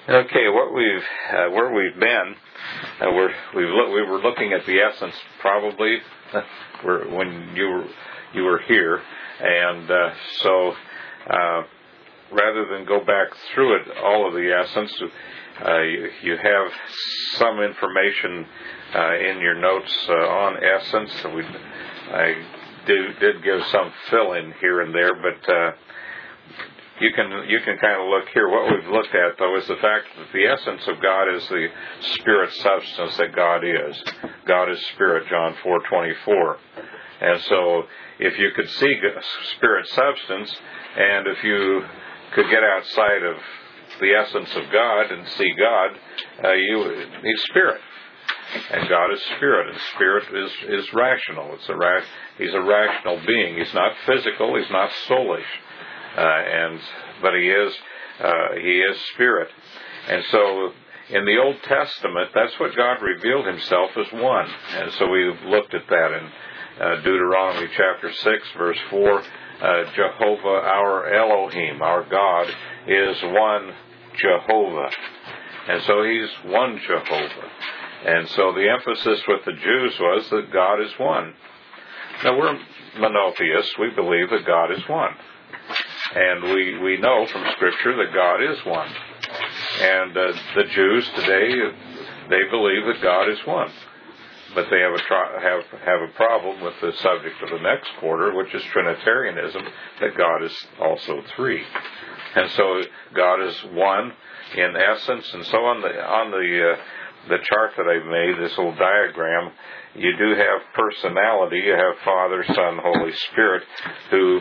Okay, where we've been, we were looking at the essence probably when you were here, and so rather than go back through it all of the essence, you have some information in your notes on essence. I did give some fill in here and there, but you can kind of look here. What we've looked at, though, is the fact that the essence of God is the spirit substance that God is. God is spirit, John 4:24. And so if you could see spirit substance, and if you could get outside of the essence of God and see God, He's spirit. And God is spirit, and spirit is rational. He's a rational being. He's not physical. He's not soulish. But he is spirit. And so in the Old Testament, that's what God revealed Himself as one. And so we've looked at that in Deuteronomy chapter 6, verse 4. Jehovah, our Elohim, our God, is one Jehovah. And so He's one Jehovah. And so the emphasis with the Jews was that God is one. Now we're monotheists. We believe that God is one. And we know from Scripture that God is one. And the Jews today, they believe that God is one. But they have a problem with the subject of the next quarter, which is Trinitarianism, that God is also three. And so God is one in essence. And so on the chart that I've made, this little diagram, you do have personality. You have Father, Son, Holy Spirit, who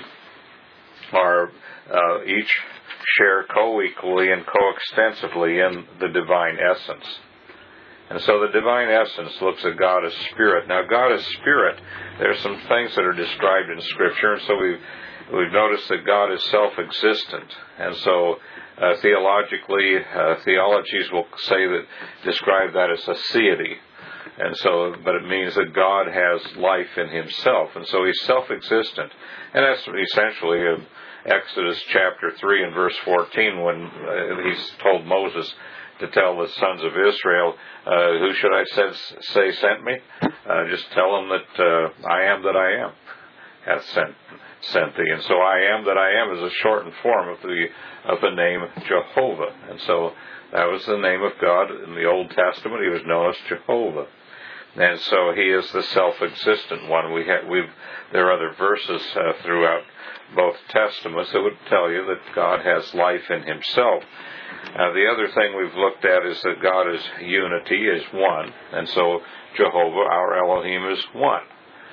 are each share co-equally and co-extensively in the divine essence. And so the divine essence looks at God as spirit. Now, God is spirit. There are some things that are described in Scripture, and so we've noticed that God is self-existent. And so theologically, theologies will describe that as a deity. And so, but it means that God has life in Himself, and so He's self-existent. And that's essentially Exodus chapter 3 and verse 14, when He's told Moses to tell the sons of Israel, who should I say sent me? Just tell them that I am that I am hath sent thee. And so I am that I am is a shortened form of the name Jehovah. And so that was the name of God in the Old Testament. He was known as Jehovah. And so He is the self-existent one. There are other verses throughout both Testaments that would tell you that God has life in Himself. The other thing we've looked at is that God is unity, is one. And so Jehovah, our Elohim, is one.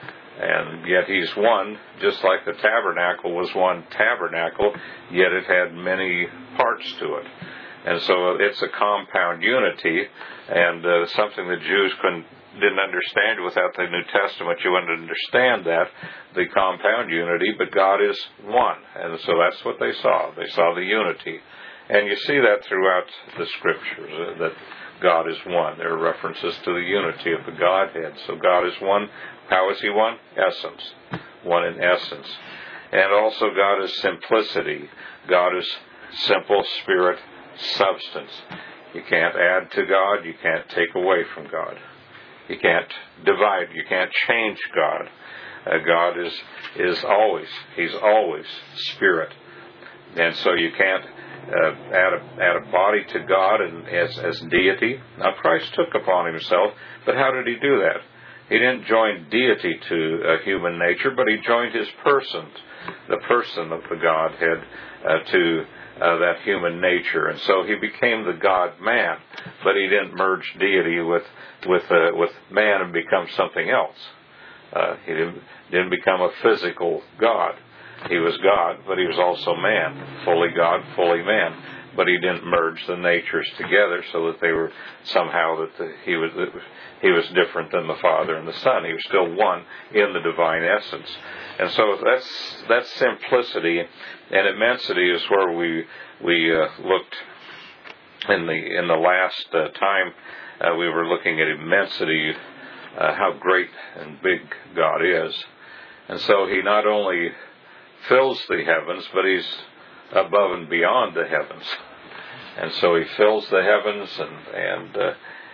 And yet He's one, just like the tabernacle was one tabernacle, yet it had many parts to it. And so it's a compound unity, and something the Jews didn't understand without the New Testament. You wouldn't understand that, the compound unity, but God is one. And so that's what they saw. They saw the unity. And you see that throughout the Scriptures, that God is one. There are references to the unity of the Godhead. So God is one. How is He one? Essence. One in essence. And also God is simplicity. God is simple, spirit, substance. You can't add to God. You can't take away from God. You can't divide. You can't change God. God is always. He's always spirit. And so you can't add a body to God and as deity. Now Christ took upon Himself, but how did He do that? He didn't join deity to human nature, but He joined His person, the person of the Godhead, to that human nature. And so He became the God-man, but He didn't merge deity with man and become something else. He didn't become a physical God. He was God, but He was also man, fully God, fully man. But He didn't merge the natures together so that they were somehow He was different than the Father and the Son. He was still one in the divine essence. And so that's simplicity, and immensity is where we looked in the last time. We were looking at immensity, how great and big God is. And so He not only fills the heavens, but He's above and beyond the heavens. And so He fills the heavens, and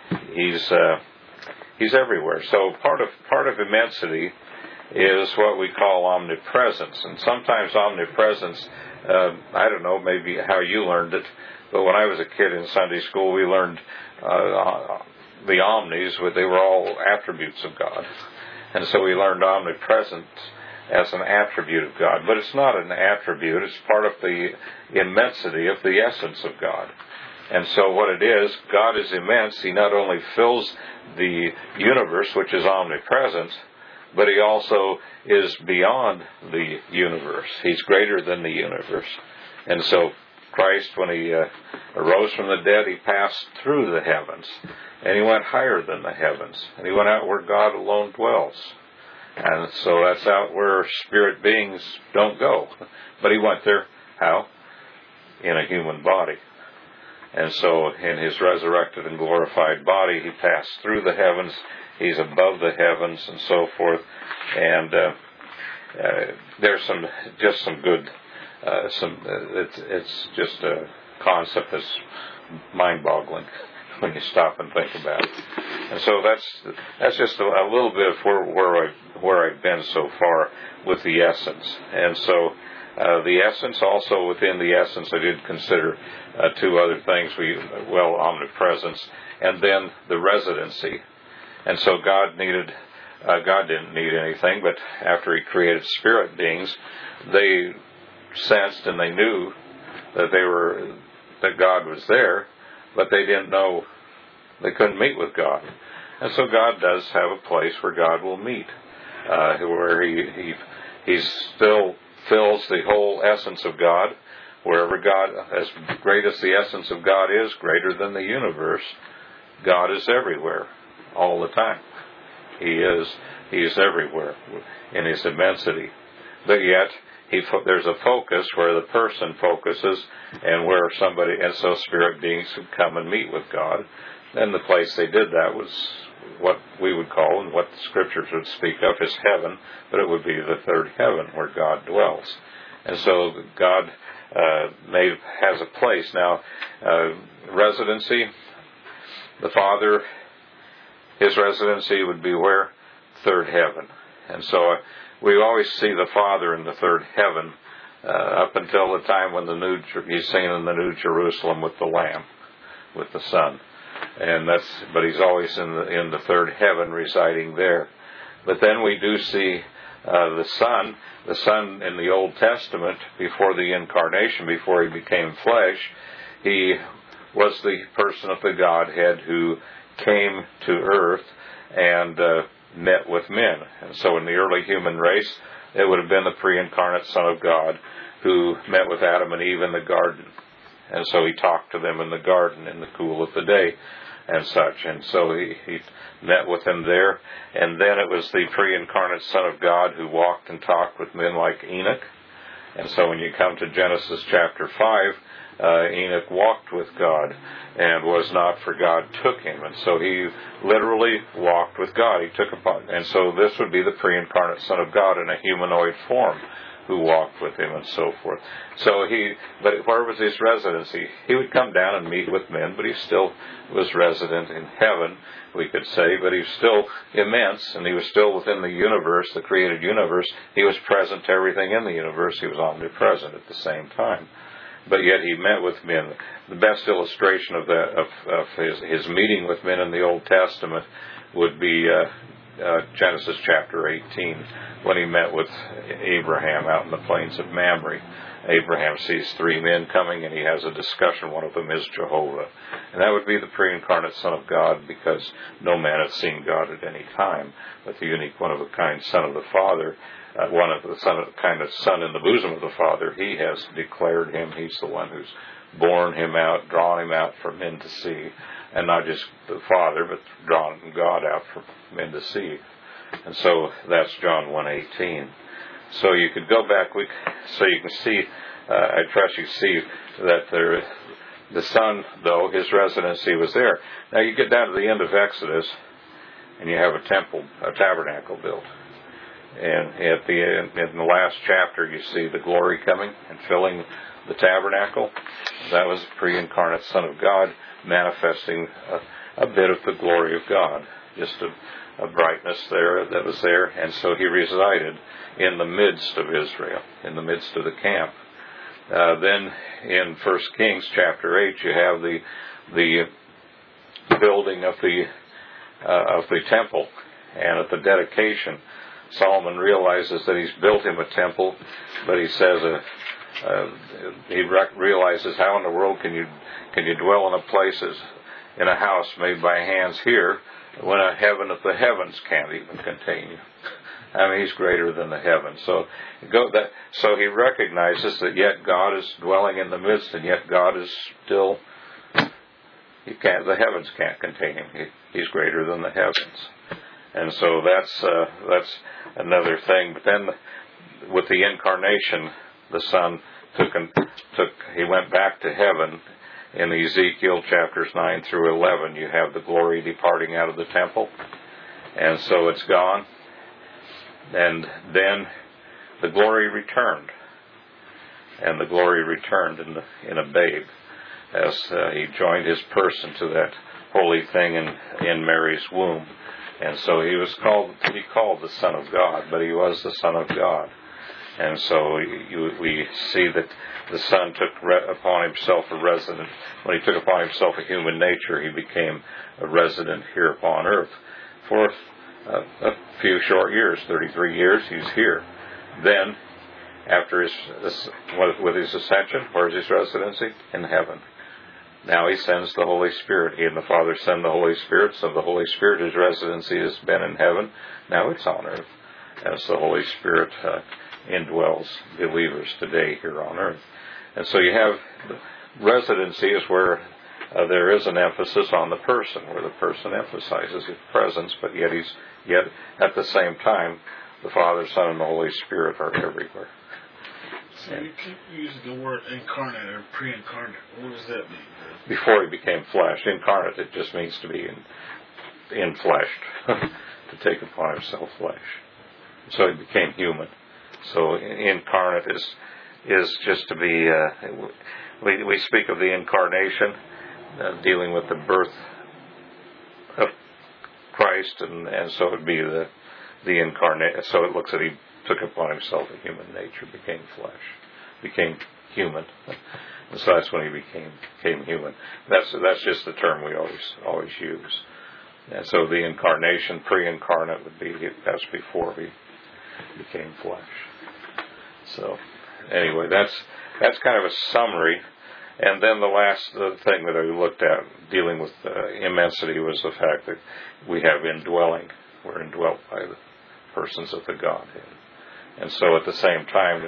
He's everywhere. So part of immensity is what we call omnipresence. And sometimes omnipresence, I don't know, maybe how you learned it, but when I was a kid in Sunday school, we learned the omnis, they were all attributes of God. And so we learned omnipresence as an attribute of God. But it's not an attribute, it's part of the immensity of the essence of God. And so what it is, God is immense. He not only fills the universe, which is omnipresent, but He also is beyond the universe. He's greater than the universe. And so Christ, when He arose from the dead, He passed through the heavens. And He went higher than the heavens. And He went out where God alone dwells. And so that's out where spirit beings don't go. But He went there, how? In a human body. And so in His resurrected and glorified body, He passed through the heavens. He's above the heavens and so forth. And there's some good, it's just a concept that's mind-boggling when you stop and think about it. And so that's just a little bit of where I've been so far with the essence. And so the essence, also within the essence, I did consider two other things. Omnipresence, and then the residency. And so God didn't need anything, but after He created spirit beings, they sensed and they knew that God was there, but they didn't know, they couldn't meet with God. And so God does have a place where God will meet, where He still fills the whole essence of God. Wherever God, as great as the essence of God is, greater than the universe, God is everywhere, all the time. He is everywhere in His immensity. But yet, there's a focus where the person focuses, and where and so spirit beings would come and meet with God. And the place they did that was what we would call, and what the Scriptures would speak of, as heaven, but it would be the third heaven where God dwells. And so God has a place. Now, residency, the Father, His residency would be where? Third heaven. And so we always see the Father in the third heaven up until the time when He's seen in the New Jerusalem with the Lamb, with the Son. But He's always in the third heaven, residing there. But then we do see the Son in the Old Testament, before the incarnation, before He became flesh. He was the person of the Godhead who came to earth and met with men. And so in the early human race, it would have been the pre-incarnate Son of God who met with Adam and Eve in the garden. And so He talked to them in the garden in the cool of the day and such. And so he met with them there. And then it was the pre-incarnate Son of God who walked and talked with men like Enoch. And so when you come to Genesis chapter 5, Enoch walked with God and was not, for God took him. And so he literally walked with God. He took upon, and so this would be the pre-incarnate Son of God in a humanoid form who walked with Him and so forth. So but where was His residency? He would come down and meet with men, but He still was resident in heaven, we could say, but He was still immense, and He was still within the universe, the created universe. He was present to everything in the universe. He was omnipresent at the same time. But yet He met with men. The best illustration of his meeting with men in the Old Testament would be Genesis chapter 18, when He met with Abraham out in the plains of Mamre. Abraham sees three men coming, and he has a discussion. One of them is Jehovah. And that would be the pre-incarnate Son of God, because no man had seen God at any time, but the unique one-of-a-kind Son of the Father, one of the kind of Son in the bosom of the Father, He has declared Him. He's the one who's born Him out, drawn Him out for men to see. And not just the Father, but drawn God out for men to see. And so that's John 1:18. So you could go back, so you can see, I trust you see that the Son, though, His residency was there. Now you get down to the end of Exodus, and you have a tabernacle built. And in the last chapter, you see the glory coming and filling the tabernacle, that was the pre-incarnate Son of God manifesting a bit of the glory of God, just a brightness there that was there, and so he resided in the midst of Israel, in the midst of the camp. Then in 1 Kings chapter 8, you have the building of the temple, and at the dedication, Solomon realizes that he's built him a temple, but he says he realizes, how in the world can you dwell in a place in a house made by hands here when a heaven of the heavens can't even contain you? I mean, he's greater than the heavens. So he recognizes that yet God is dwelling in the midst, and yet God is still, the heavens can't contain him. He's greater than the heavens. And so that's another thing. But then with the incarnation, the Son he went back to heaven. In Ezekiel chapters 9 through 11, you have the glory departing out of the temple. And so it's gone. And then the glory returned. And the glory returned in a babe, as he joined his person to that holy thing in Mary's womb. And so he was called the Son of God, but he was the Son of God. And so we see that the Son took upon himself a resident. When he took upon himself a human nature, he became a resident here upon earth for a few short years, 33 years. He's here. Then, after with his ascension, where's his residency? In heaven. Now he sends the Holy Spirit. He and the Father send the Holy Spirit. So the Holy Spirit, his residency has been in heaven. Now it's on earth, as the Holy Spirit indwells believers today here on earth. And so you have residency is where there is an emphasis on the person, where the person emphasizes his presence, but yet at the same time, the Father, Son, and the Holy Spirit are everywhere. So you keep using the word incarnate or pre-incarnate. What does that mean? Before he became flesh. Incarnate, it just means to be infleshed, to take upon himself flesh. So he became human. So incarnate is just to be. We speak of the incarnation, dealing with the birth of Christ, and so it would be the incarnate. So it looks at he took upon himself a human nature, became flesh, became human. And so that's when he became human. That's just the term we always use. And so the incarnation, pre-incarnate, would be that's before he became flesh. So anyway, that's kind of a summary. And then the thing that I looked at dealing with immensity was the fact that we have indwelling. We're indwelt by the persons of the Godhead. And so at the same time,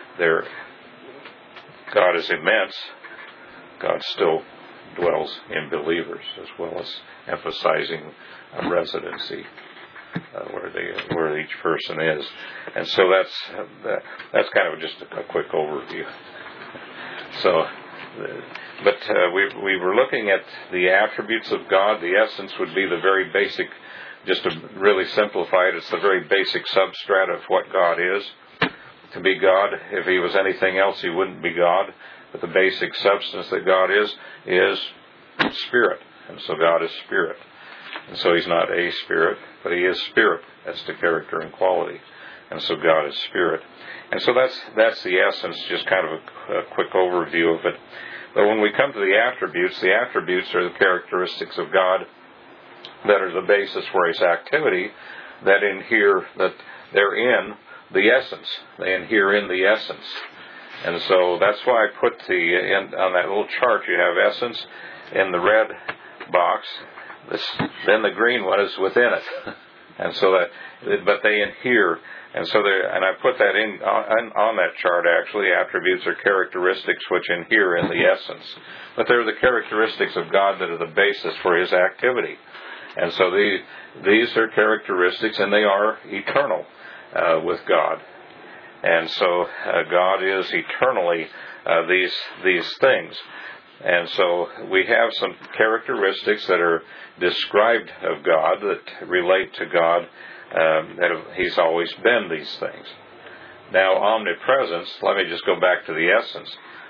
God is immense. God still dwells in believers, as well as emphasizing a residency where each person is. And so that's kind of just a quick overview. So, but we were looking at the attributes of God. The essence would be the very basic. Just to really simplify it, it's the very basic substrate of what God is. To be God, if he was anything else, he wouldn't be God. But the basic substance that God is spirit. And so God is spirit. And so he's not a spirit, but he is spirit. That's the character and quality. And so God is spirit. And so that's the essence, just kind of a quick overview of it. But when we come to the attributes are the characteristics of God that are the basis for his activity, that they're in the essence. They inhere in the essence. And so that's why I put on that little chart you have essence in the red box. Then the green one is within it. And so but they inhere. And so and I put that on that chart actually. Attributes are characteristics which inhere in the essence. But they're the characteristics of God that are the basis for his activity. And so these are characteristics, and they are eternal with God. And so God is eternally these things. And so we have some characteristics that are described of God that relate to God, that he's always been these things. Now, omnipresence, let me just go back to the essence.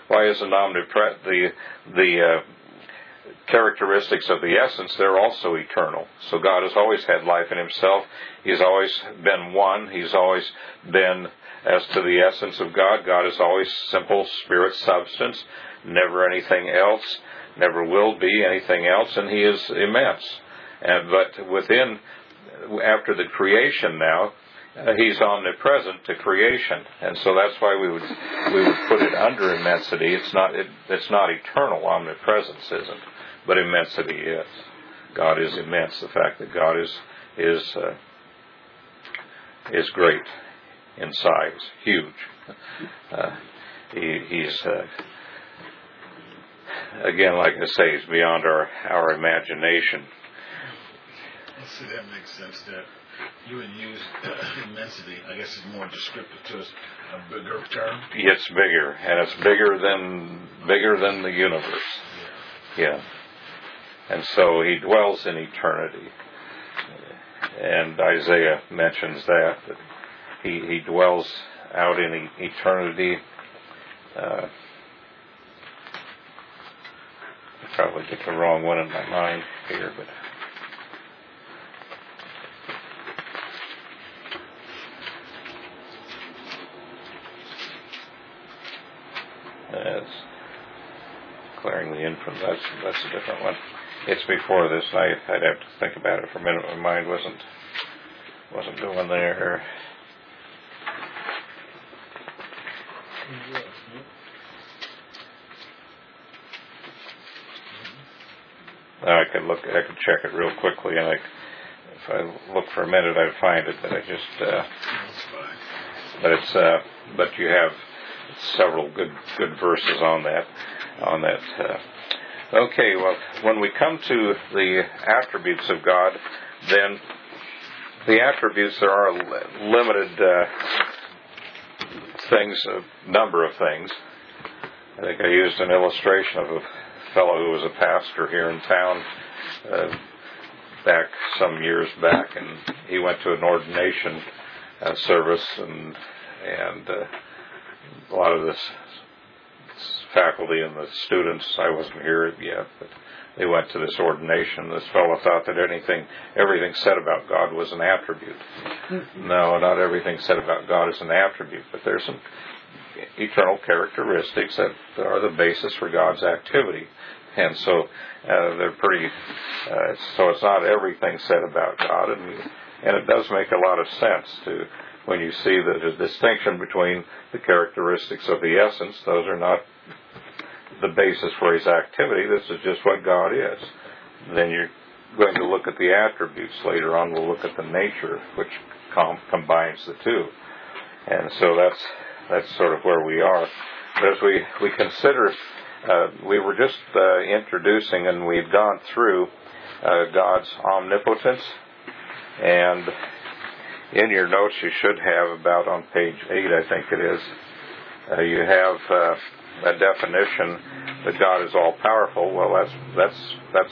why isn't the characteristics of the essence, they're also eternal. So God has always had life in himself. He's always been one. He's always been, as to the essence of God, God is always simple spirit substance, never anything else, never will be anything else, and he is immense. But within, after the creation now, he's omnipresent to creation, and so that's why we would put it under immensity. It's not eternal. Omnipresence isn't, but immensity is. God is immense. The fact that God is great in size, huge. He's again, like I say, he's beyond our imagination. Let's see, that makes sense. That you would use immensity, I guess, is more descriptive to us, a bigger term. It's bigger, and it's bigger than the universe. Yeah. And so he dwells in eternity. And Isaiah mentions that he dwells out in eternity. I probably get the wrong one in my mind here, but it's clearing the infant. That's a different one. It's before this. I'd have to think about it for a minute. My mind wasn't going there. I could check it real quickly, and if I look for a minute, I'd find it. But I just, but you have several good verses on that. Okay, well, when we come to the attributes of God, then the attributes, there are limited things, a number of things. I think I used an illustration of a fellow who was a pastor here in town back some years back, and he went to an ordination service, and a lot of this faculty and the students, I wasn't here yet, but they went to this ordination. This fellow thought that everything said about God was an attribute. No, not everything said about God is an attribute, but there's some eternal characteristics that are the basis for God's activity. And so they're pretty, so it's not everything said about God, and it does make a lot of sense when you see the distinction between the characteristics of the essence. Those are not the basis for his activity. This is just what God is. Then you're going to look at the attributes. Later on we'll look at the nature, which combines the two. And so that's sort of where we are. But as we consider, we were just introducing, and we've gone through God's omnipotence. And in your notes you should have, about on page 8, I think it is, you have a definition that God is all powerful. Well, that's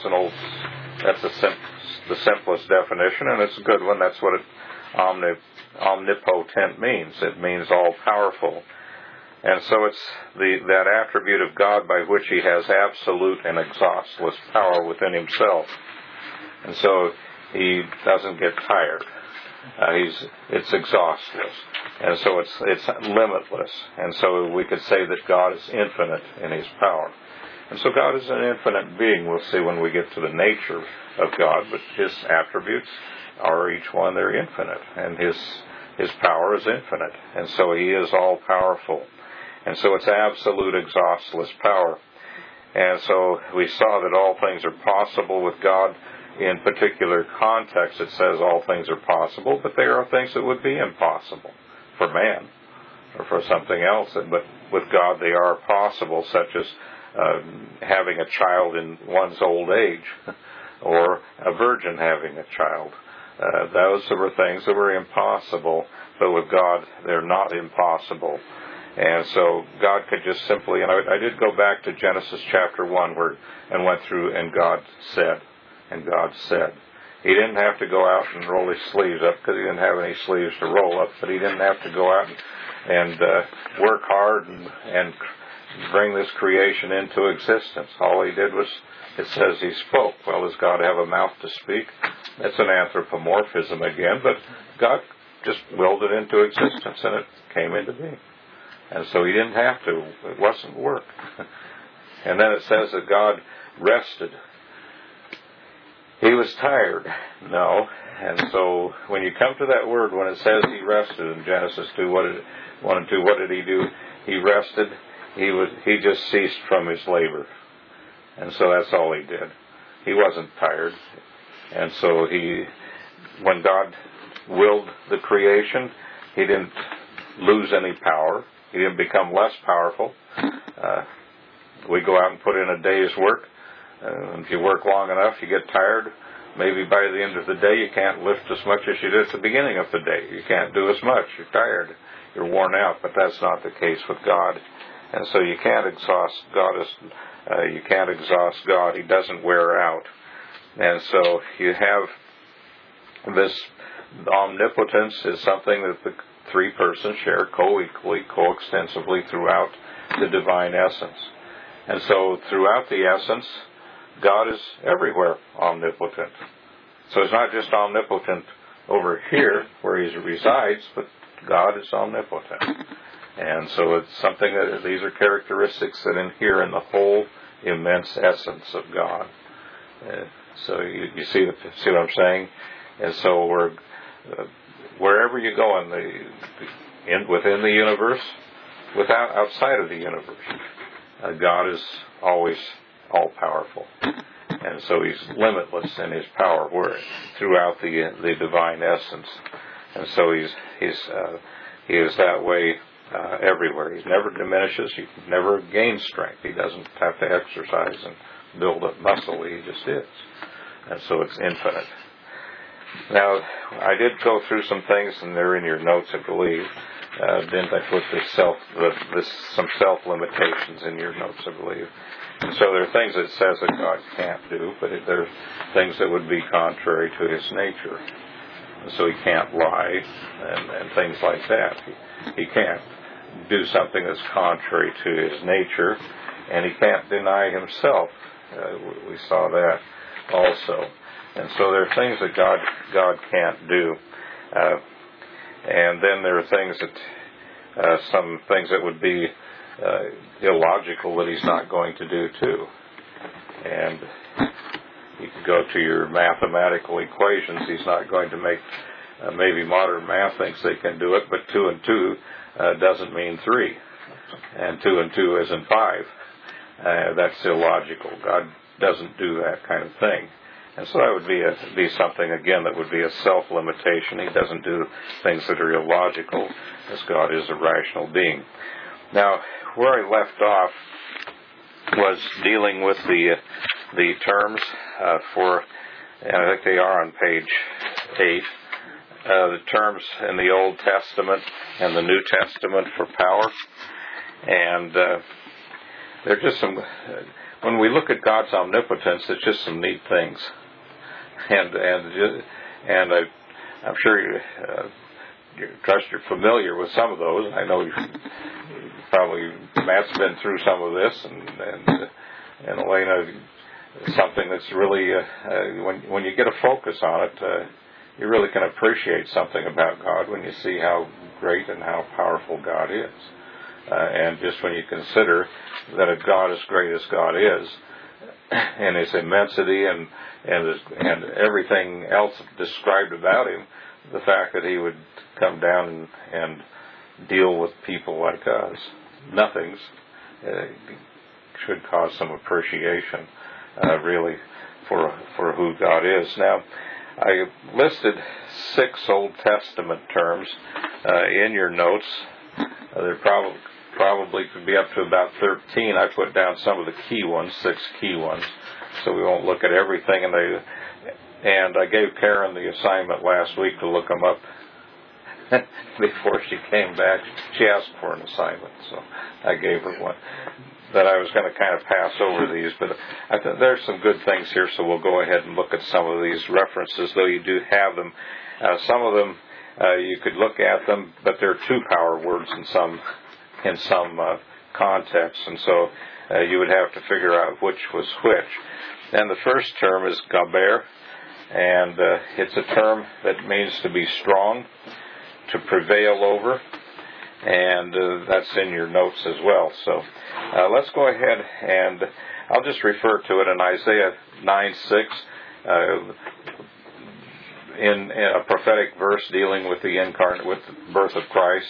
the simplest definition, and it's a good one. That's what omnipotent means. It means all powerful. And so it's that attribute of God by which he has absolute and exhaustless power within himself. And so he doesn't get tired. It's exhaustless. And so it's limitless. And so we could say that God is infinite in his power. And so God is an infinite being. We'll see when we get to the nature of God, but his attributes are each one, they're infinite. And his power is infinite. And so he is all powerful. And so it's absolute exhaustless power. And so we saw that all things are possible with God. In particular context, it says all things are possible, but there are things that would be impossible for man or for something else. But with God, they are possible, such as having a child in one's old age or a virgin having a child. Those were things that were impossible, but with God, they're not impossible. And so God could just simply, and I did go back to Genesis chapter 1 and went through, and God said. He didn't have to go out and roll his sleeves up, because he didn't have any sleeves to roll up, but he didn't have to go out and work hard and bring this creation into existence. All he did was, it says he spoke. Well, does God have a mouth to speak? That's an anthropomorphism again, but God just willed it into existence, and it came into being. And so he didn't have to. It wasn't work. And then it says that God rested. He was tired. No. And so when you come to that word, when it says he rested in Genesis 2, 1 and 2, what did he do? He rested. He just ceased from his labor. And so that's all he did. He wasn't tired. And so when God willed the creation, he didn't lose any power. He didn't become less powerful. We go out and put in a day's work. If you work long enough, you get tired. Maybe by the end of the day, you can't lift as much as you did at the beginning of the day. You can't do as much. You're tired. You're worn out. But that's not the case with God. And so you can't exhaust God. You can't exhaust God. He doesn't wear out. And so you have this omnipotence is something that the three persons share co-equally, co-extensively throughout the divine essence. And so throughout the essence, God is everywhere omnipotent. So it's not just omnipotent over here where he resides, but God is omnipotent. And so it's something that these are characteristics that inhere in the whole immense essence of God. So you see what I'm saying? And so wherever you go within the universe, outside of the universe, God is always all-powerful. And so he's limitless in his power throughout the divine essence. And so he is that way everywhere. He never diminishes. He never gains strength. He doesn't have to exercise and build up muscle. He just is. And so it's infinite. Now, I did go through some things, and they're in your notes, I believe. Didn't I put some self-limitations in your notes, I believe? And so there are things that it says that God can't do, but there are things that would be contrary to his nature. And so he can't lie and things like that. He can't do something that's contrary to his nature, and he can't deny himself. We saw that also. And so there are things that God can't do. And then there are things that, some things that would be illogical that he's not going to do too. And you can go to your mathematical equations. He's not going to make, maybe modern math thinks they can do it, but 2 and 2 doesn't mean 3. And 2 and 2 isn't 5. That's illogical. God doesn't do that kind of thing. And so that would be something, again, that would be a self-limitation. He doesn't do things that are illogical, as God is a rational being. Now, where I left off was dealing with the terms and I think they are on page 8, the terms in the Old Testament and the New Testament for power. And they're just some, when we look at God's omnipotence, it's just some neat things. And I'm sure you're familiar with some of those. I know probably Matt's been through some of this, and Elena, something that's really when you get a focus on it, you really can appreciate something about God when you see how great and how powerful God is. And just when you consider that a God as great as God is, and his immensity and everything else described about him, the fact that he would come down and deal with people like us, nothings, should cause some appreciation, really, for who God is. Now, I listed 6 Old Testament terms in your notes. There probably could be up to about 13. I put down some of the key ones, 6 key ones, so we won't look at everything. And I gave Karen the assignment last week to look them up before she came back. She asked for an assignment, so I gave her one. That I was going to kind of pass over these, but I think there's some good things here, so we'll go ahead and look at some of these references, though you do have them. Some of them, you could look at them, but they're 2 power words in some context, and so you would have to figure out which was which. And the first term is gaber, and it's a term that means to be strong, to prevail over, and that's in your notes as well. So let's go ahead, and I'll just refer to it in Isaiah 9:6, in a prophetic verse dealing with with the birth of Christ.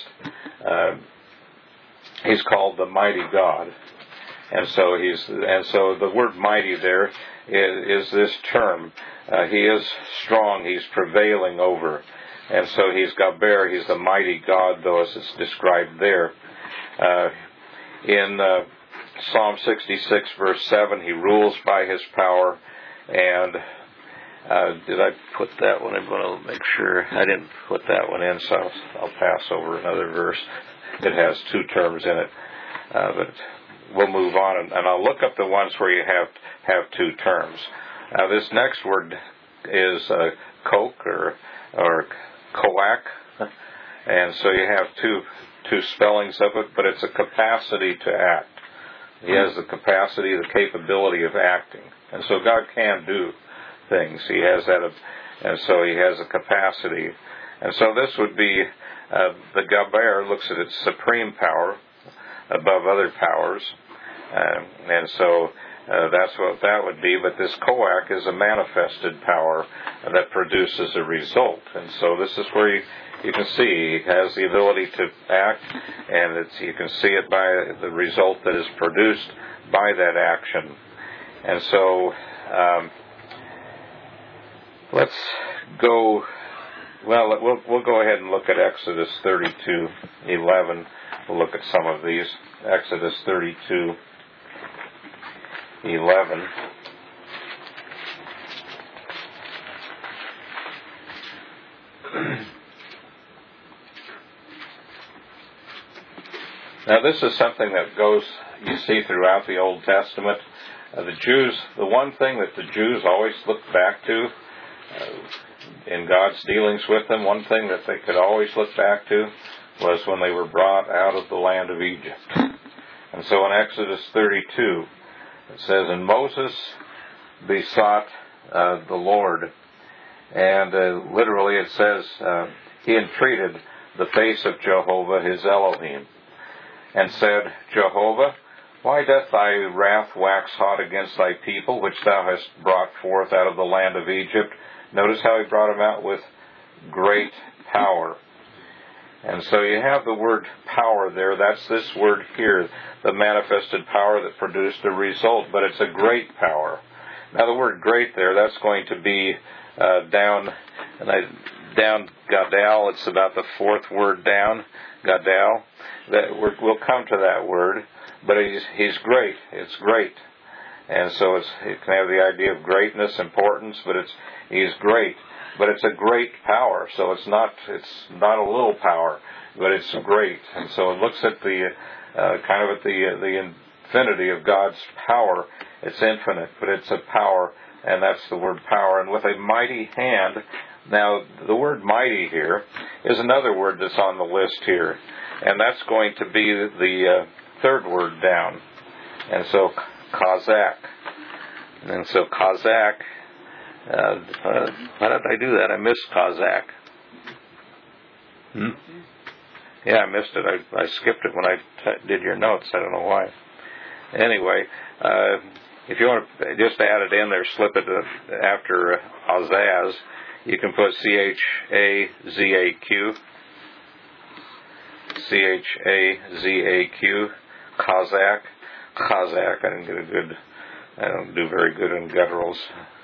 He's called the mighty God, and so the word mighty there is this term. He is strong. He's prevailing over. And so he's Gaber, he's the mighty God, though, as it's described there. In Psalm 66, verse 7, he rules by his power. And did I put that one? I'm going to make sure I didn't put that one in, so I'll pass over another verse. It has two terms in it. But we'll move on, and I'll look up the ones where you have two terms. This next word is koch or koach, and so you have two spellings of it, but it's a capacity to act. He has the capacity, the capability of acting, and so God can do things. He has that, and so he has a capacity, and so this would be the Gaber looks at its supreme power above other powers, and so that's what that would be. But this koach is a manifested power that produces a result, and so this is where you can see he has the ability to act, and you can see it by the result that is produced by that action. And so let's go. Well, we'll go ahead and look at Exodus 32:11. We'll look at some of these. Exodus 32:11. Now, this is something that you see throughout the Old Testament. The Jews, the one thing that the Jews always looked back to in God's dealings with them, one thing that they could always look back to was when they were brought out of the land of Egypt. And so in Exodus 32, it says, "And Moses besought the Lord," and literally it says, he entreated the face of Jehovah his Elohim, and said, "Jehovah, why doth thy wrath wax hot against thy people, which thou hast brought forth out of the land of Egypt?" Notice how he brought them out with great power. And so you have the word power there. That's this word here, the manifested power that produced a result, but it's a great power. Now the word great there, that's going to be down Gadal. It's about the fourth word down, Gadal. We'll come to that word, but he's great. It's great. And so it can have the idea of greatness, importance, but he's great. But it's a great power, so it's not a little power, but it's great. And so it looks at the infinity of God's power. It's infinite, but it's a power, and that's the word power. And with a mighty hand. Now, the word mighty here is another word that's on the list here, and that's going to be the third word down. And so Kazak. And so Kazak. Why did I do that? I missed Kazak. Yeah, I missed it. I skipped it when I did your notes. I don't know why. Anyway, if you want to just add it in there, slip it after Azaz, you can put Chazaq. Chazaq. Kazak. Kazak. I don't do very good in gutturals.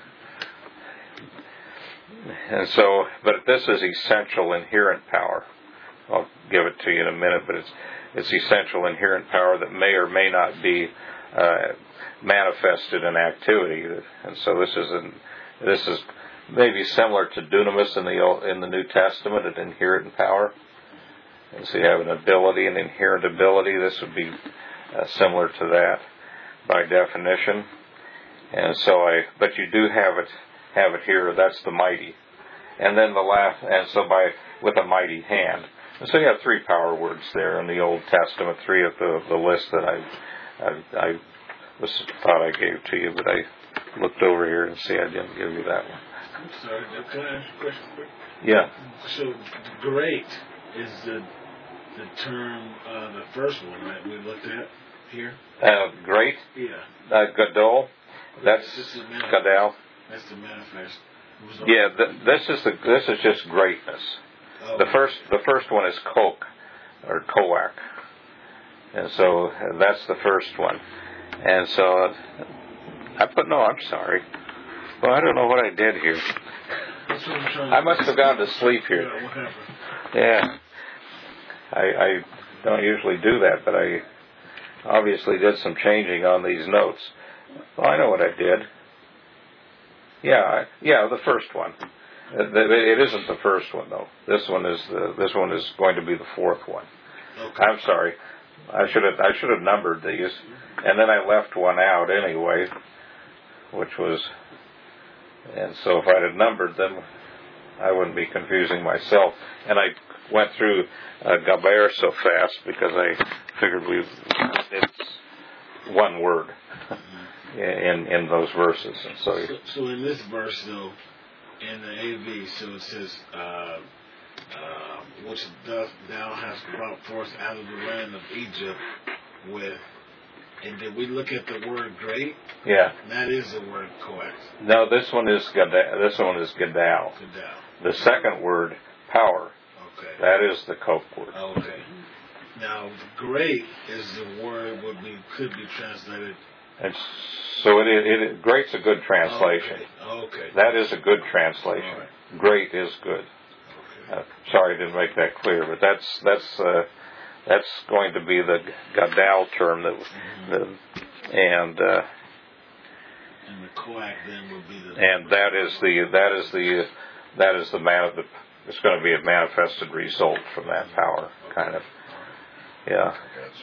And so, but this is essential inherent power. I'll give it to you in a minute, but it's essential inherent power that may or may not be manifested in activity. And so this is maybe similar to dunamis in the New Testament, an inherent power. And so you have an ability, an inherent ability. This would be similar to that by definition. And so but you do have it here. That's the mighty. And then with a mighty hand. So you have 3 power words there in the Old Testament, 3 of the list that I thought I gave to you, but I looked over here and see I didn't give you that one. I'm sorry, can I ask a question quick? Yeah. So, great is the term, the first one, right, we looked at here? Great? Yeah. Gadol? That's Gadal? That's the manifest. Yeah, this is just greatness. Oh. The first one is Kok, or Koak. And so that's the first one. And so I'm sorry. Well, I don't know what I did here. That's what I'm trying I must have gone to sleep here. Yeah, what happened? Yeah. I don't usually do that, but I obviously did some changing on these notes. Well, I know what I did. Yeah, the first one. It isn't the first one though. This one is going to be the 4th one. Okay. I'm sorry. I should have numbered these, and then I left one out anyway, which was. And so if I'd have numbered them, I wouldn't be confusing myself. And I went through Gaber so fast because I figured it's one word in those verses. And so in this verse, though, in the AV, so it says, which thou hast brought forth out of the land of Egypt with. And did we look at the word great? Yeah. That is the word coax. No, this one is Gadal. The second word, power. Okay. That is the Kok word. Okay. Now, great is the word could be translated. And so great's a good translation. Okay. That is a good translation. Right. Great is good. Okay. Sorry I didn't make that clear, but that's going to be the Gadal term and the Koak then would be the. And it's going to be a manifested result from that power, kind of. Yeah.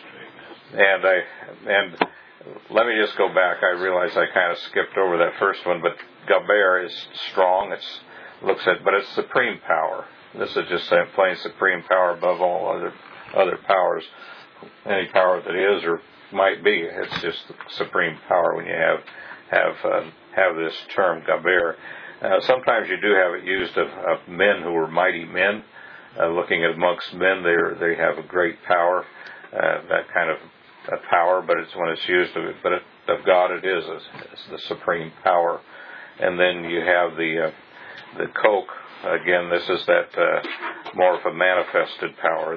And let me just go back. I realize I kind of skipped over that first one, but Gaber is strong. But it's supreme power. This is just plain supreme power above all other powers. Any power that is or might be, it's just supreme power when you have this term Gaber. Sometimes you do have it used of men who were mighty men. Looking at amongst men, they have a great power, that kind of power. But it's when it's used of God, it is it's the supreme power. And then you have the Kok. Again, this is that more of a manifested power.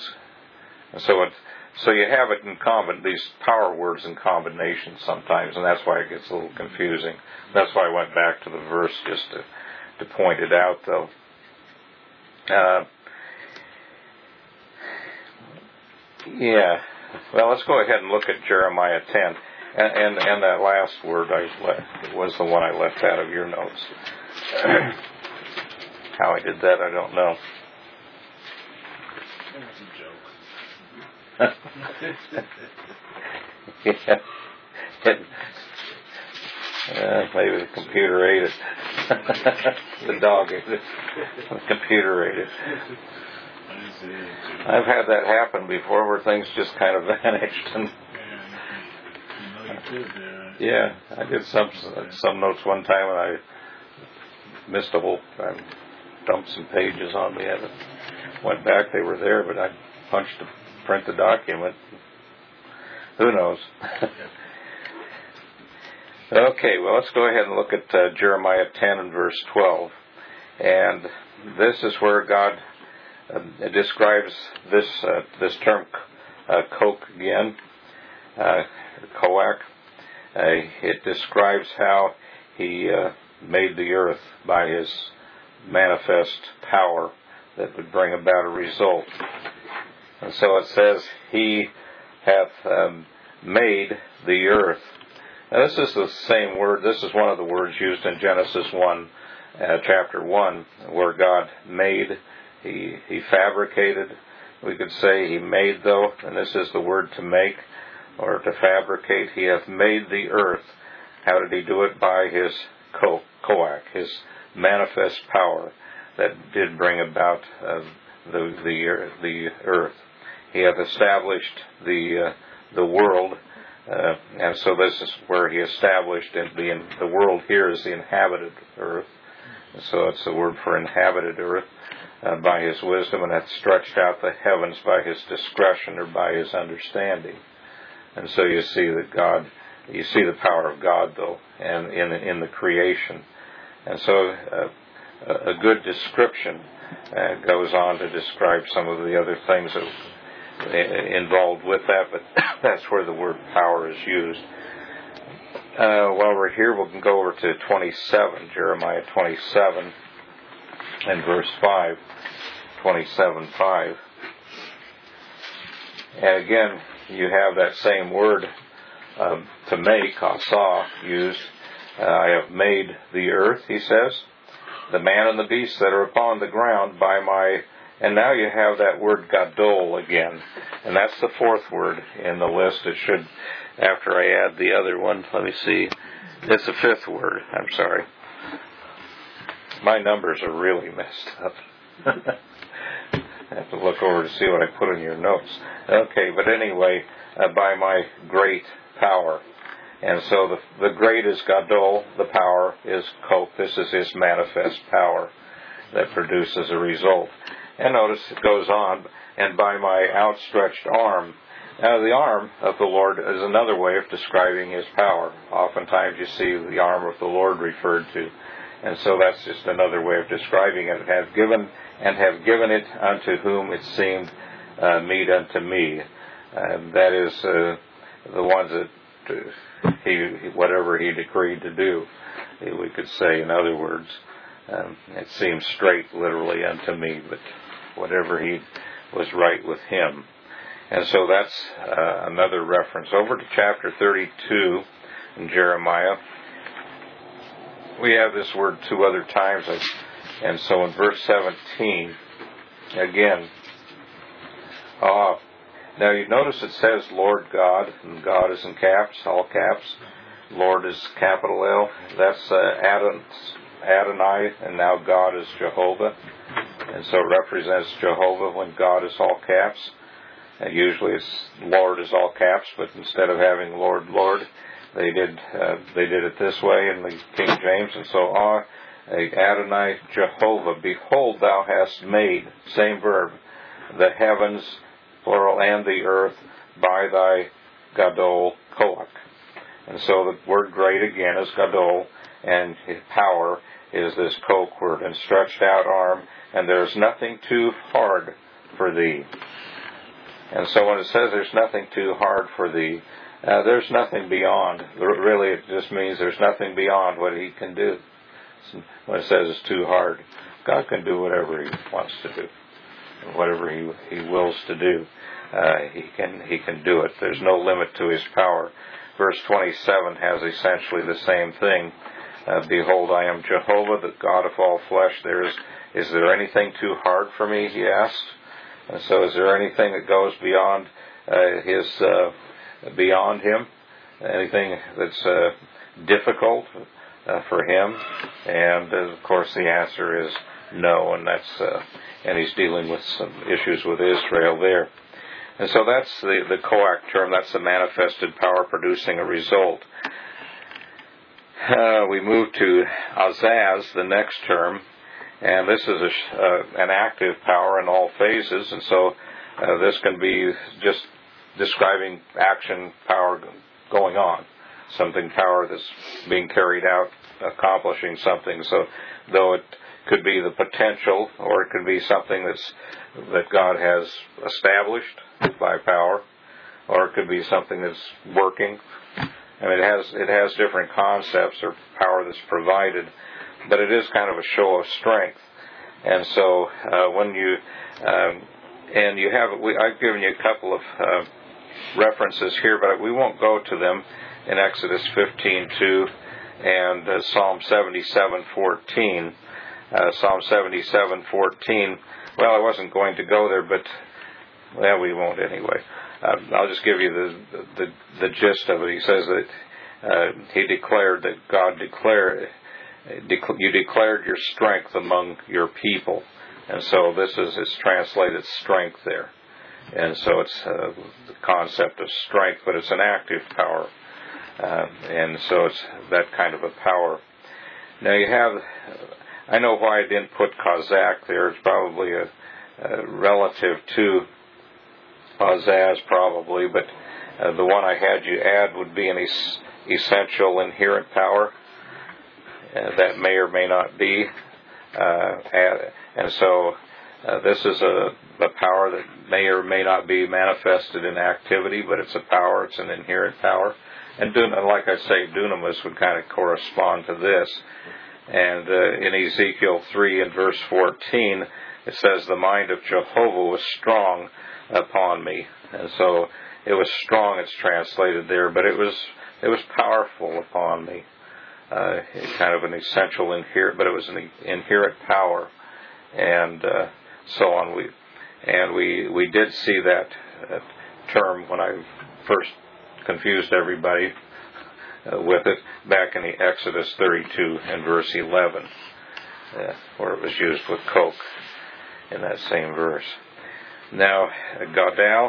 So you have it in these power words in combination sometimes, and that's why it gets a little confusing. That's why I went back to the verse just to point it out, though. Yeah. Well, let's go ahead and look at Jeremiah 10, and that last word was the one I left out of your notes. How I did that, I don't know. That's a joke. Yeah. Maybe the computer ate it. The dog ate it. The computer ate it. I've had that happen before, where things just kind of vanished. And yeah, I did some notes one time, and I missed I dumped some pages on me. I went back; they were there, but I punched to print the document. Who knows? Okay, well, let's go ahead and look at Jeremiah 10 and verse 12. And this is where God describes this term Kok again, Koak. It describes how He made the earth by His manifest power that would bring about a result. And so it says, He hath made the earth. Now this is the same word. This is one of the words used in Genesis 1, chapter 1, where God made. He fabricated. We could say He made, though, and this is the word to make or to fabricate. He hath made the earth. How did He do it? By His Koak, His manifest power that did bring about the earth. He hath established the world, and so this is where he established the world here is the inhabited earth. So it's the word for inhabited earth, by his wisdom, and hath stretched out the heavens by his discretion or by his understanding. And so you see the power of God, though, and in the creation. And so a good description goes on to describe some of the other things that involved with that, but that's where the word power is used. While we're here, we can go over to 27, Jeremiah 27 and verse 5, 27:5. And again, you have that same word to make, asa, used. I have made the earth, he says, the man and the beast that are upon the ground by my... And now you have that word gadol again. And that's the fourth word in the list. It should, after I add the other one, let me see. It's the fifth word. I'm sorry. My numbers are really messed up. I have to look over to see what I put in your notes. Okay, but anyway, by my great power. And so the great is gadol, the power is kok. This is his manifest power that produces a result. And notice it goes on, and by my outstretched arm. Now the arm of the Lord is another way of describing his power. Oftentimes you see the arm of the Lord referred to. And so that's just another way of describing it. Have given it unto whom it seemed meet unto me. That is the ones that whatever he decreed to do, we could say, in other words. It seems straight literally unto me, but whatever he was right with him. And so that's another reference. Over to chapter 32 in Jeremiah. We have this word two other times. And so in verse 17, again, now you notice it says Lord God, and God is in caps, all caps. Lord is capital L. That's Adonai, and now God is Jehovah. And so it represents Jehovah when God is all caps. And usually it's Lord is all caps, but instead of having Lord, Lord, they did it this way in the King James. And so Adonai Jehovah, behold, thou hast made, same verb, the heavens, plural, and the earth by thy gadol koach. And so the word great again is gadol, and his power is this koach word, and stretched out arm, and there is nothing too hard for thee. And so when it says there's nothing too hard for thee, there's nothing beyond. Really, it just means there's nothing beyond what he can do. When it says it's too hard, God can do whatever he wants to do, whatever he wills to do. He can do it. There's no limit to his power. Verse 27 has essentially the same thing. Behold, I am Jehovah, the God of all flesh. Is there anything too hard for me? He asked. And so, is there anything that goes beyond beyond him? Anything that's difficult for him? And of course, the answer is no. And and he's dealing with some issues with Israel there. And so that's the koach term. That's the manifested power producing a result. We move to azaz, the next term, and this is an active power in all phases. And so this can be just describing action power going on, power that's being carried out, accomplishing something. So though it could be the potential, or it could be something that God has established by power, or it could be something that's working. I mean, it has different concepts or power that's provided, but it is kind of a show of strength. And so when you I've given you a couple of references here, but we won't go to them in Exodus 15:2 and Psalm 77:14. Psalm 77:14. Well, I wasn't going to go there, but we won't anyway. I'll just give you the gist of it. He says that he declared that God you declared your strength among your people. And so it's translated strength there. And so it's the concept of strength, but it's an active power. And so it's that kind of a power. Now you have, I know why I didn't put Kozak there. It's probably a relative to Azaz probably, but the one I had you add would be an essential inherent power. That may or may not be. And so this is a power that may or may not be manifested in activity, but it's a power, it's an inherent power. And like I say, dunamis would kind of correspond to this. And in Ezekiel 3 and verse 14, it says, the mind of Jehovah was strong upon me. And so it was strong, it's translated there, but it was powerful upon me. Kind of an essential inherent, but it was an inherent power. And so on. We did see that term when I first confused everybody with it back in the Exodus 32 and verse 11, where it was used with coke in that same verse. Now, Gadal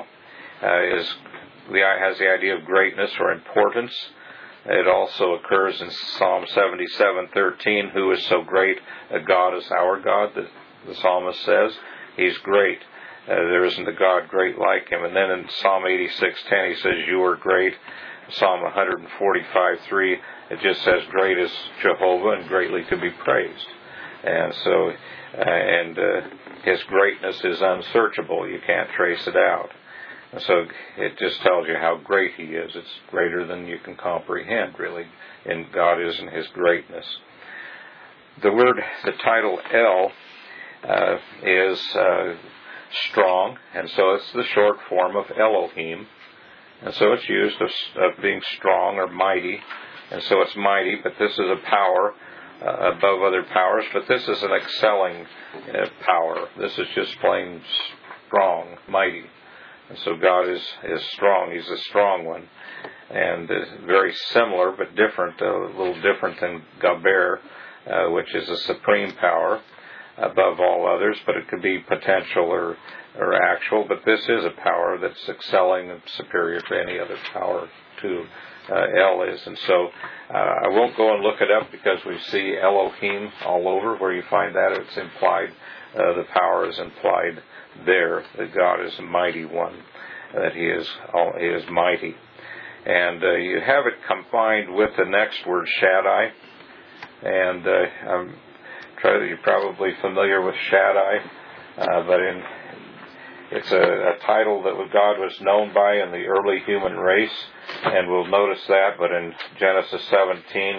has the idea of greatness or importance. It also occurs in Psalm 77:13. Who is so great a God as our God? The psalmist says He's great. There isn't a God great like Him. And then in Psalm 86:10 he says, you are great. Psalm 145:3 it just says, great is Jehovah and greatly to be praised. And so, His greatness is unsearchable. You can't trace it out. And so it just tells you how great He is. It's greater than you can comprehend, really. And God is in His greatness. The title El is strong, and so it's the short form of Elohim, and so it's used of being strong or mighty, and so it's mighty, but this is a power above other powers, but this is an excelling power. This is just plain strong, mighty, and so God is strong. He's a strong one, and very similar but different, a little different than Gaber, which is a supreme power above all others, but it could be potential or actual, but this is a power that's excelling and superior to any other power too. El is, and so I won't go and look it up because we see Elohim all over where you find that it's implied, the power is implied there, that God is a mighty one, that He is mighty. And you have it combined with the next word, Shaddai, and you're probably familiar with Shaddai, but it's a title that God was known by in the early human race, and we'll notice that. But in Genesis 17,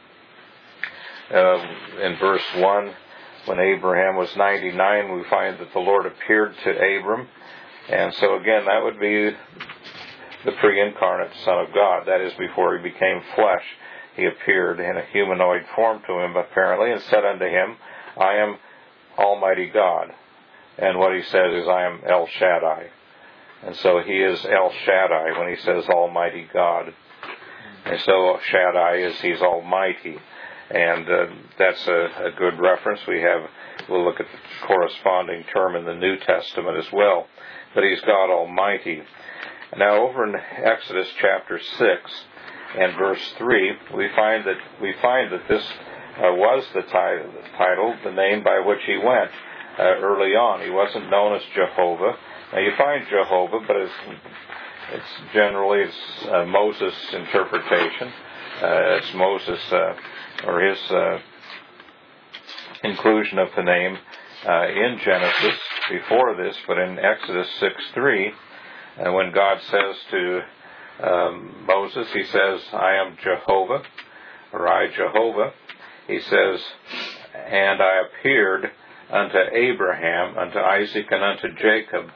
in verse 1, when Abraham was 99, we find that the Lord appeared to Abram, and so again, that would be the pre-incarnate Son of God. That is, before He became flesh. He appeared in a humanoid form to him, apparently, and said unto him, I am Almighty God. And what He says is, I am El Shaddai. And so He is El Shaddai when He says Almighty God. And so Shaddai is He's Almighty. And that's a good reference. We'll look at the corresponding term in the New Testament as well. But He's God Almighty. Now over in Exodus chapter 6, and verse 3, we find that this was the title, the name by which He went early on. He wasn't known as Jehovah. Now you find Jehovah, but it's generally Moses' interpretation. It's Moses or his inclusion of the name in Genesis before this, but in Exodus 6:3, when God says to Moses, He says, I am Jehovah, or I, Jehovah. He says, and I appeared unto Abraham, unto Isaac, and unto Jacob,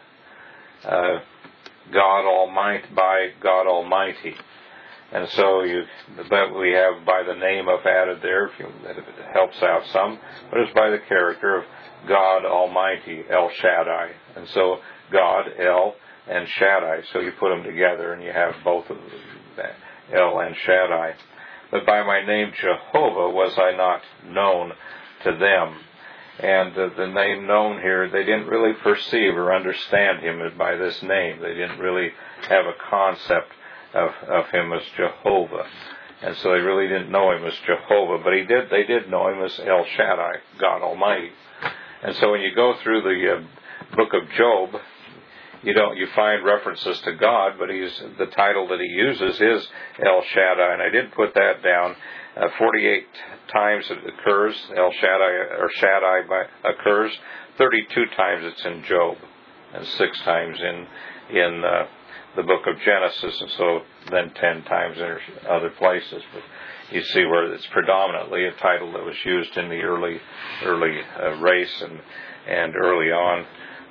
God Almighty, by God Almighty. And so that we have by the name of added there, if it helps out some, but it's by the character of God Almighty, El Shaddai. And so God, El, and Shaddai. So you put them together and you have both of them, El and Shaddai. But by my name Jehovah was I not known to them. And the name known here, they didn't really perceive or understand him by this name. They didn't really have a concept of him as Jehovah. And so they really didn't know him as Jehovah. But they did know him as El Shaddai, God Almighty. And so when you go through the book of Job, you find references to God, but the title that he uses is El Shaddai. And I did put that down. 48 times it occurs, El Shaddai or Shaddai occurs. 32 times it's in Job, and 6 times in the book of Genesis, and so then 10 times in other places. But you see where it's predominantly a title that was used in the early race and early on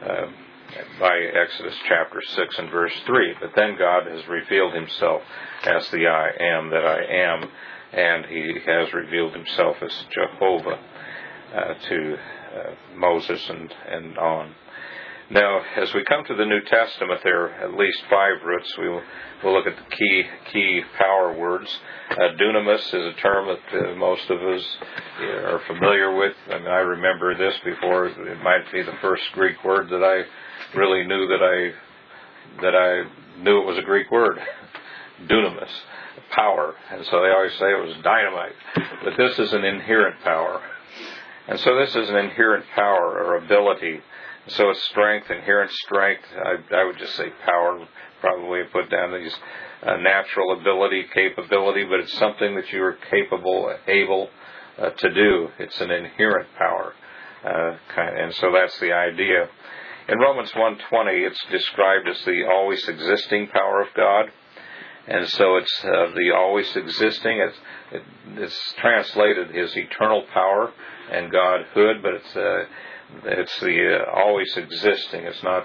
by Exodus chapter 6 and verse 3. But then God has revealed himself as the I am that I am, and he has revealed himself as Jehovah to Moses and on. Now, as we come to the New Testament, there are at least 5 roots. We'll look at the key power words. Dunamis is a term that most of us are familiar with. I mean, I remember this before. It might be the first Greek word that I really knew that I knew it was a Greek word. Dunamis, power. And so they always say it was dynamite. But this is an inherent power. And so this is an inherent power or ability. So it's strength, inherent strength. I would just say power. Probably put down these natural ability, capability, but it's something that you are capable, able to do. It's an inherent power. And so that's the idea. In Romans 1:20, it's described as the always existing power of God. And so it's the always existing. It's translated his eternal power and Godhood, but it's the always existing. It's not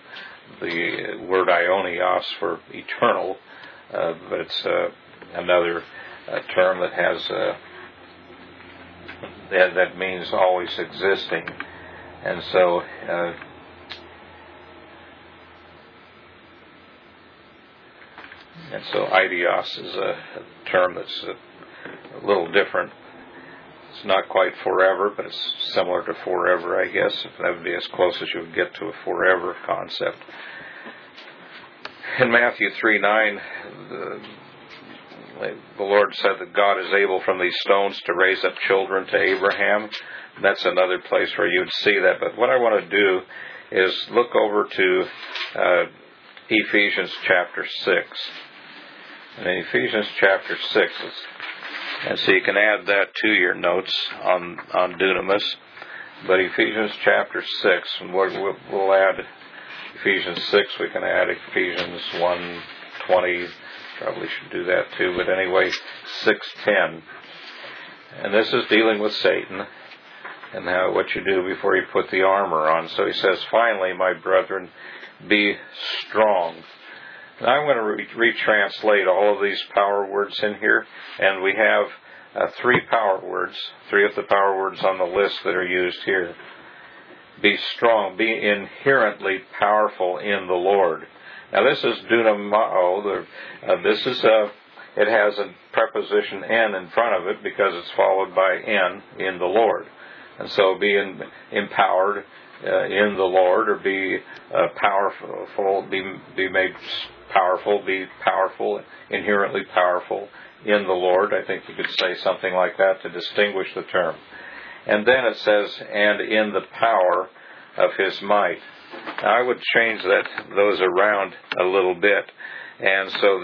the word aionios for eternal, but it's another term that has that means always existing. And so idios is a term that's a little different. It's not quite forever, but it's similar to forever, I guess. That would be as close as you would get to a forever concept. In Matthew 3:9, the Lord said that God is able from these stones to raise up children to Abraham. That's another place where you'd see that. But what I want to do is look over to Ephesians chapter 6. And in Ephesians chapter 6, and so you can add that to your notes on Dunamis. But Ephesians chapter 6, and we'll add Ephesians 6, we can add Ephesians 1:20, probably should do that too, but anyway, 6:10. And this is dealing with Satan and what you do before you put the armor on. So he says, finally, my brethren, be strong. Now I'm going to retranslate all of these power words in here, and we have 3 power words, 3 of the power words on the list that are used here. Be strong, be inherently powerful in the Lord. Now this is dunamao. It has a preposition "n" in front of it because it's followed by "n" in the Lord. And so be empowered in the Lord, or be powerful, be made powerful, be powerful, inherently powerful in the Lord. I think you could say something like that to distinguish the term. And then it says, and in the power of his might. Now I would change those around a little bit. And so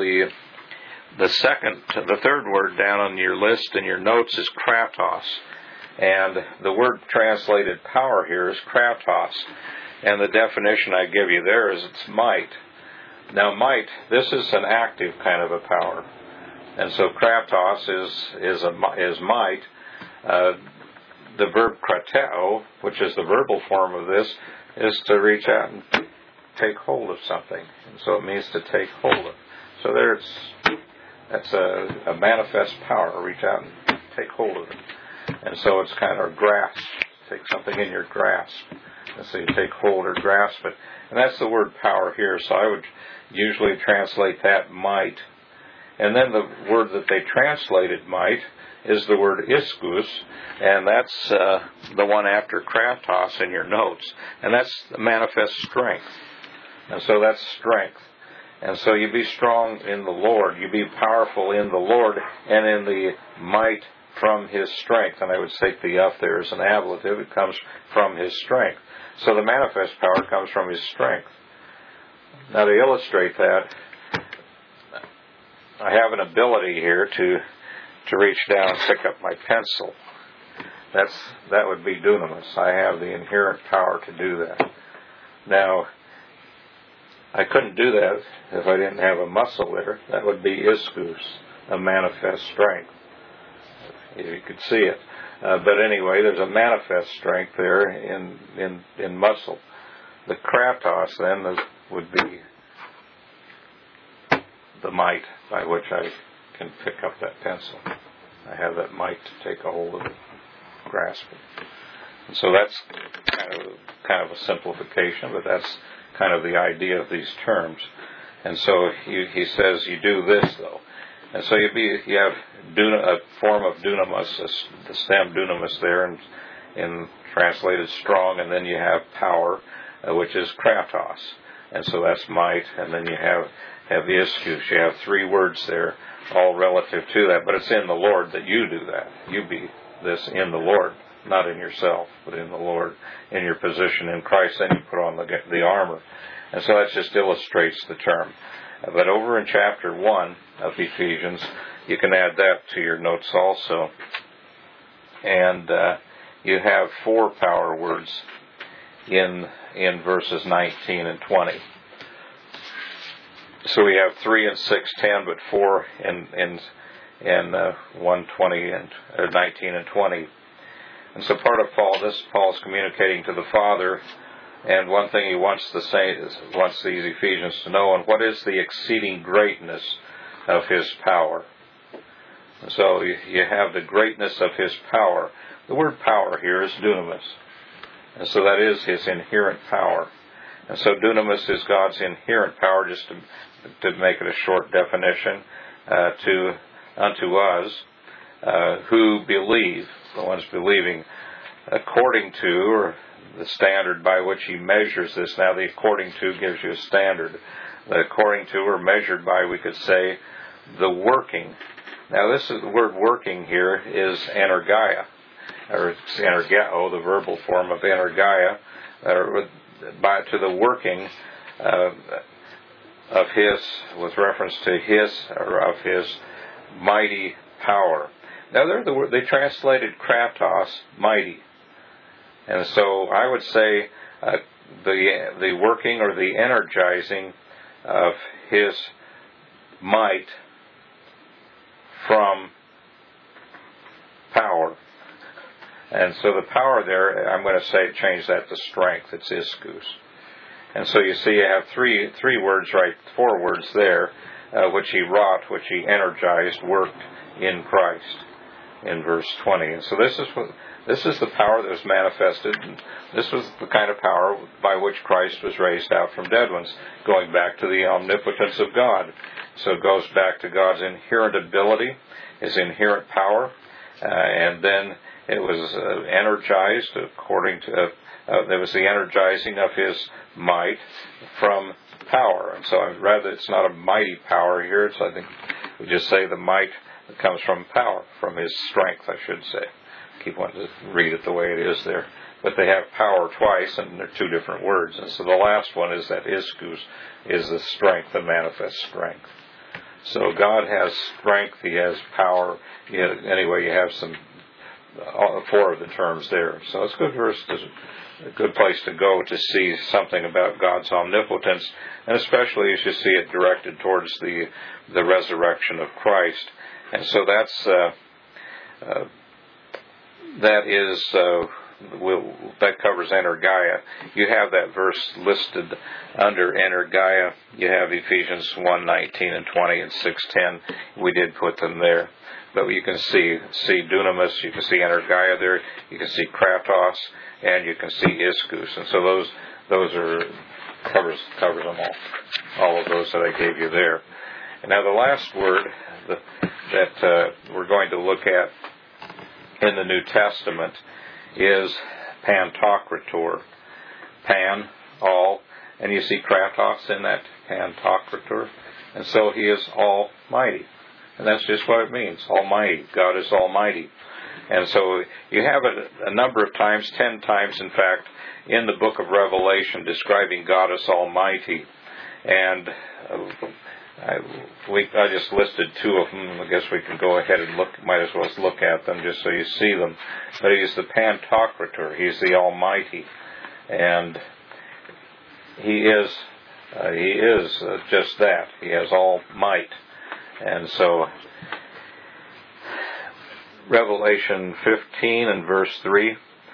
the third word down on your list in your notes is kratos. And the word translated power here is kratos. And the definition I give you there is it's might. Now might, this is an active kind of a power. And so kratos is might. The verb krateo, which is the verbal form of this, is to reach out and take hold of something. And so it means to take hold of. So that's a manifest power. Reach out and take hold of it. And so it's kind of a grasp. Take something in your grasp. And so you take hold or grasp it. And that's the word power here. So I would usually translate that might. And then the word that they translated might is the word ischus, and that's the one after kratos in your notes, and that's manifest strength. And so that's strength. And so you be strong in the Lord, you be powerful in the Lord, and in the might from His strength. And I would take the up there as an ablative. It comes from His strength. So the manifest power comes from His strength. Now to illustrate that, I have an ability here to reach down and pick up my pencil. That would be dunamis. I have the inherent power to do that. Now, I couldn't do that if I didn't have a muscle there. That would be ischus, a manifest strength. If you could see it. But anyway, there's a manifest strength there in muscle. The kratos then would be the might by which I can pick up that pencil. I have that might to take a hold of it, grasp it. And so that's kind of a simplification, but that's kind of the idea of these terms. And so he says you do this though. And so you have a form of dunamis, the stem dunamis there, in translated strong, and then you have power, which is kratos. And so that's might, and then you have ischus. You have three words there, all relative to that, but it's in the Lord that you do that. You be this in the Lord, not in yourself, but in the Lord, in your position in Christ. Then you put on the armor. And so that just illustrates the term. But over in chapter 1 of Ephesians, you can add that to your notes also. And you have 4 power words in verses 19 and 20. So we have 3 and 6:10, but 4 in 1:20 and 19 and 20. And so part of Paul's communicating to the Father, and one thing he wants these Ephesians to know, and what is the exceeding greatness of His power. And so you have the greatness of His power. The word power here is dunamis. And so that is His inherent power. And so dunamis is God's inherent power, just to make it a short definition, unto us who believe, the ones believing, according to, or the standard by which He measures this. Now the according to gives you a standard. The according to, or measured by, we could say, the working. Now the word working here is energia, or it's energeo, the verbal form of energia, to the working of His, with reference to His, or of His mighty power. Now they translated kratos, mighty. And so I would say the working or the energizing of His might from power. And so the power there, I'm going to change that to strength. It's ischus. And so you see you have three words, right, 4 words there, which He wrought, which He energized, worked in Christ in verse 20. And so this is the power that was manifested. This was the kind of power by which Christ was raised out from dead ones, going back to the omnipotence of God. So it goes back to God's inherent ability, His inherent power, and then it was energized according to, there was the energizing of His might from power. And so it's not a mighty power here. It's, I think we just say the might that comes from power, from His strength, I should say. Keep wanting to read it the way it is there. But they have power twice, and they're 2 different words. And so the last one is that ischus, is the strength, the manifest strength. So God has strength, He has power. Anyway, you have 4 of the terms there. So it's a good place to go to see something about God's omnipotence, and especially as you see it directed towards the resurrection of Christ. And so that covers energia. You have that verse listed under energia. You have Ephesians 1:19 and 20 and 6:10. We did put them there. But you can see dunamis, you can see energia there, you can see kratos, and you can see ischus. And so those are covers them all of those that I gave you there. And now the last word that we're going to look at in the New Testament is Pantocrator. Pan, all, and you see Kratos in that Pantocrator. And so he is almighty. And that's just what it means, almighty. God is almighty. And so you have it a number of times, 10 times in fact, in the book of Revelation describing God as almighty. And I just listed 2 of them. I guess we can go ahead and might as well look at them just so you see them. But he's the Pantocrator. He's the almighty. And he is just that. He has all might. And so, Revelation 15 and verse 3.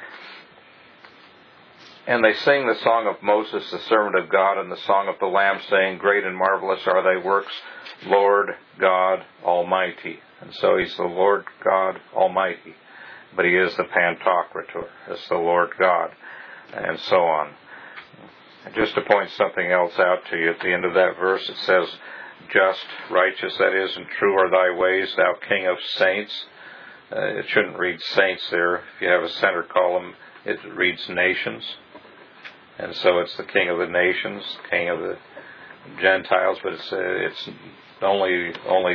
And they sing the song of Moses, the servant of God, and the song of the Lamb, saying, Great and marvelous are thy works, Lord God Almighty. And so he's the Lord God Almighty. But he is the Pantocrator. It's the Lord God. And so on. Just to point something else out to you, at the end of that verse it says, Just, righteous, that is, and true are thy ways, thou King of saints. It shouldn't read saints there. If you have a center column, it reads nations. And so it's the King of the nations, King of the Gentiles, but it's only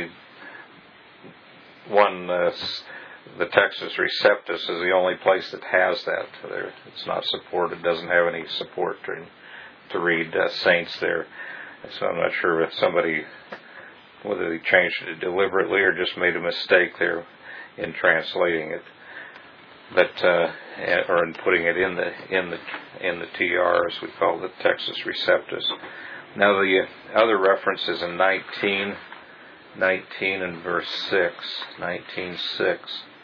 one. The Textus Receptus is the only place that has that. There, it's not supported. Doesn't have any support to read saints there. So I'm not sure if whether they changed it deliberately or just made a mistake there in translating it. But or in putting it in the TR, as we call it, Textus Receptus. Now the other reference is in 19 and verse 6, 19:6.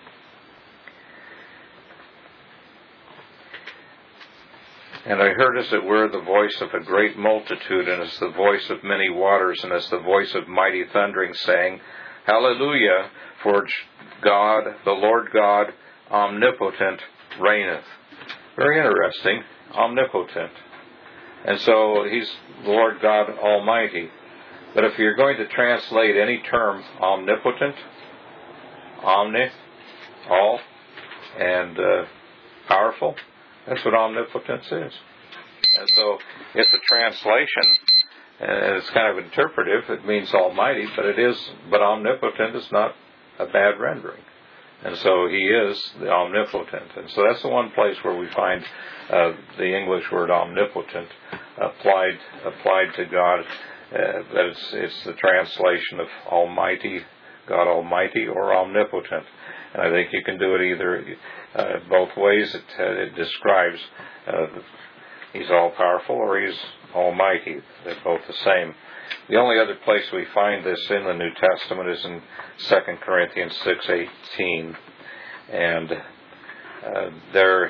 And I heard as it were the voice of a great multitude, and as the voice of many waters, and as the voice of mighty thundering, saying, Hallelujah, for God, the Lord God, omnipotent, reigneth. Very interesting, omnipotent. And so he's Lord God Almighty. But if you're going to translate any term, omnipotent, omni, all, and powerful, that's what omnipotence is. And so it's a translation, and it's kind of interpretive. It means almighty, but omnipotent is not a bad rendering. And so he is the omnipotent. And so that's the one place where we find the English word omnipotent applied to God. That it's the translation of almighty, God Almighty, or omnipotent. And I think you can do it either both ways. It describes he's all-powerful or he's almighty. They're both the same. The only other place we find this in the New Testament is in 2 Corinthians 6:18. And there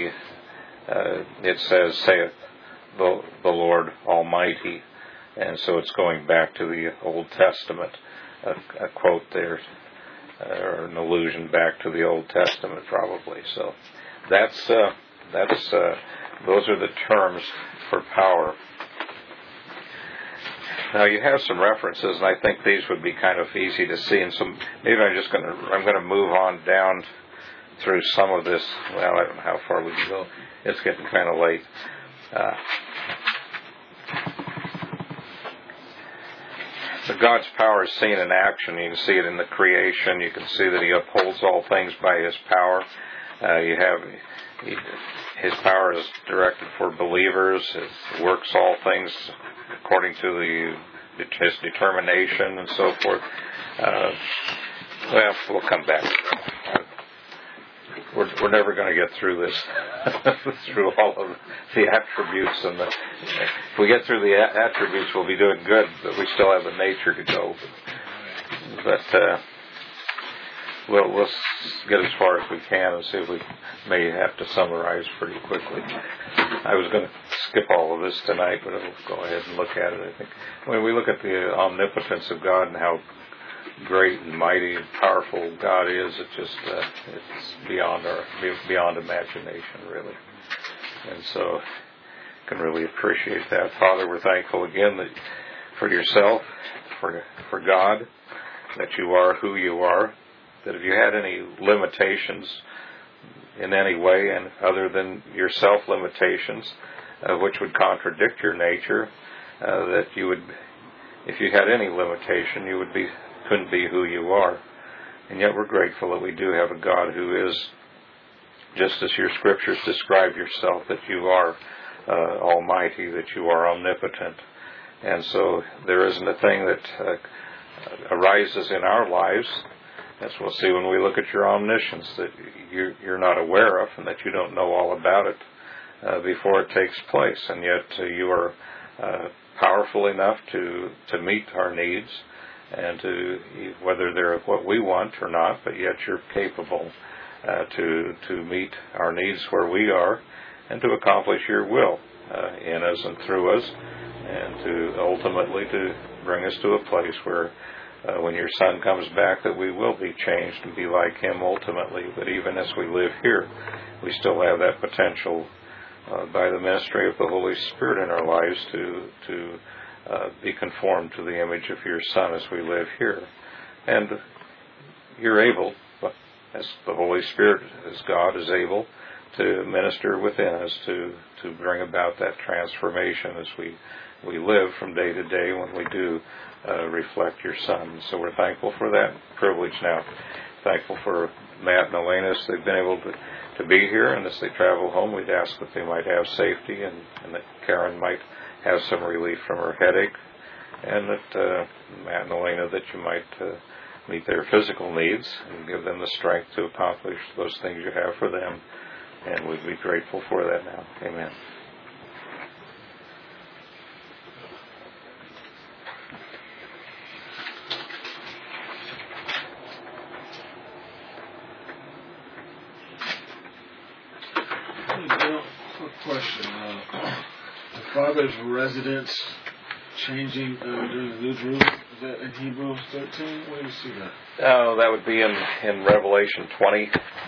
it says, saith the Lord Almighty. And so it's going back to the Old Testament, a quote there, or an allusion back to the Old Testament probably. So those are the terms for power. Now you have some references, and I think these would be kind of easy to see. And so maybe I'm going to move on down through some of this. Well, I don't know how far we can go. It's getting kind of late. So God's power is seen in action. You can see it in the creation. You can see that He upholds all things by His power. His power is directed for believers. It works all things according to His determination and so forth. We'll come back. We're never going to get through this, through all of the attributes. And if we get through the attributes, we'll be doing good, but we still have the nature to go. But we'll get as far as we can and see if we may have to summarize pretty quickly. I was going to skip all of this tonight, but I'll go ahead and look at it. I think when we look at the omnipotence of God and how great and mighty and powerful God is, it's beyond imagination, really. And so can really appreciate that. Father, we're thankful again for yourself, for God, that you are who you are, that if you had any limitations in any way, and other than your self-limitations, which would contradict your nature, that you would, if you had any limitation, couldn't be who you are. And yet we're grateful that we do have a God who is, just as your scriptures describe yourself, that you are almighty, that you are omnipotent. And so there isn't a thing that arises in our lives, as we'll see when we look at your omniscience, that you're not aware of and that you don't know all about it before it takes place. And yet you are powerful enough to meet our needs, and to, whether they're what we want or not, but yet you're capable to meet our needs where we are, and to accomplish your will in us and through us, and to ultimately to bring us to a place where when your Son comes back, that we will be changed and be like Him ultimately. But even as we live here, we still have that potential by the ministry of the Holy Spirit in our lives to be conformed to the image of your Son as we live here. And you're able, as the Holy Spirit, as God, is able to minister within us to bring about that transformation as we live from day to day when we do reflect your Son. So we're thankful for that privilege now. Thankful for Matt and Elena as they've been able to be here, and as they travel home, we'd ask that they might have safety, and that Karen might have some relief from her headache, and that Matt and Elena, that you might meet their physical needs and give them the strength to accomplish those things you have for them. And we'd be grateful for that now. Amen. Quick question. The father's residence changing during the new Jerusalem, is that in Hebrews 13? Where do you see that? Oh, that would be in Revelation 20.